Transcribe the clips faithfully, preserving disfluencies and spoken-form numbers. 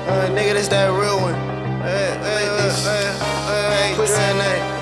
Uh, nigga, this that real one. Hey, hey, hey, hey, hey, push that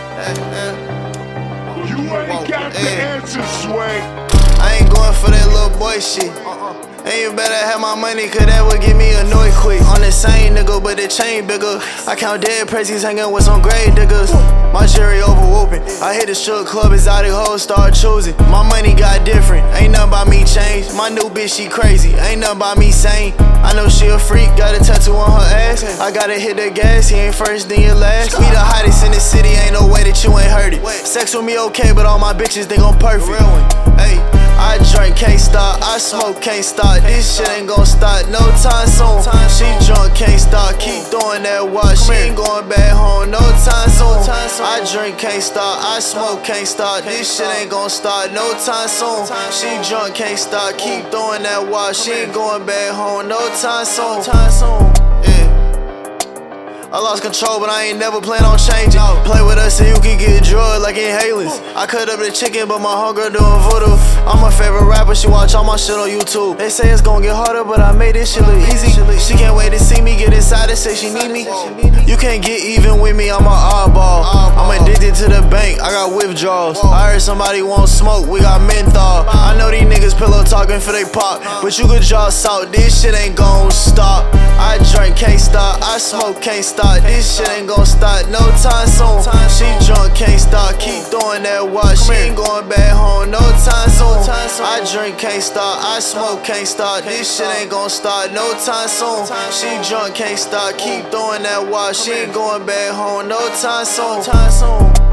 name. You ain't got the answer, Sway. I ain't going for that little boy shit. And you better have my money, cause that would get me annoyed quick. On the same nigga, but the chain bigger. I count dead precies hanging with some grave diggers. My jury overwhooping. I hit the strip club, exotic hoes start choosing. My money got different, ain't nothing about me changed. My new bitch, she crazy, ain't nothing about me sane. I know she a freak, got a tattoo on her ass. I gotta hit the gas, he ain't first, then you last. We the hottest in the city, ain't no way that you ain't heard it. Sex with me okay, but all my bitches think I'm perfect. Hey, I drink, can't stop, I smoke, can't stop. This shit ain't gon' stop no time soon. She drunk, can't stop, keep throwing that watch. She ain't going back home no time soon. I drink, can't stop, I smoke, can't stop. This shit ain't gon' start no time soon. She drunk, can't stop, keep throwing that watch. She ain't going back home no time soon. Yeah. I lost control, but I ain't never plan on changing. Play with us and you can get drugged like inhalants. I cut up the chicken, but my homegirl doing voodoo. I'm my favorite rapper, she watch all my shit on YouTube. They say it's gonna get harder, but I made this shit look easy. She can't wait to see me get inside and say she need me. You can't get even with me, I'm an oddball. I'm addicted to the bank, I got withdrawals. I heard somebody want smoke, we got menthol. I know these niggas pillow talking for they pop, but you could draw salt, this shit ain't gon' stop. I drink, can't stop, I smoke, can't stop. This shit ain't gon' stop no time soon. She drunk, can't stop, keep throwing that watch. She ain't going back home no time soon. I drink, can't stop, I smoke, can't stop. This shit ain't gon' start no time soon. She drunk, can't stop, keep throwing that watch. She ain't going back home no time soon.